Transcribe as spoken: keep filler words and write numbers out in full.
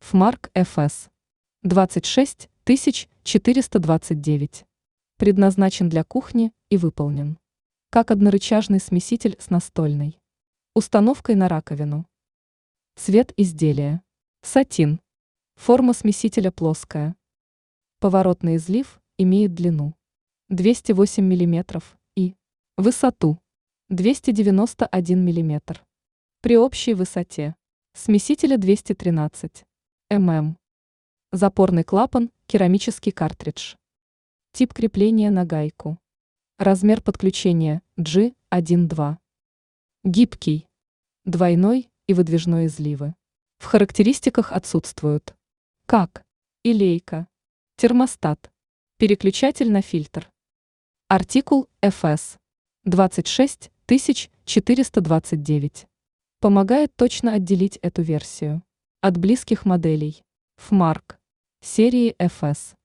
Фмарк эф эс двадцать шесть тысяч четыреста двадцать девять. Предназначен для кухни и выполнен как однорычажный смеситель с настольной установкой на раковину. Цвет изделия сатин. Форма смесителя плоская. Поворотный излив имеет длину двести восемь миллиметров и высоту двести девяносто один миллиметр. При общей высоте смесителя двести тринадцать миллиметров. Запорный клапан, керамический картридж. Тип крепления на гайку. Размер подключения джи один два. Гибкий. Двойной и выдвижной изливы. В характеристиках отсутствуют как и лейка, термостат, переключатель на фильтр. Артикул эф эс двадцать шесть тысяч четыреста двадцать девять. Помогает точно отделить эту версию от близких моделей Фмарк серии эф эс.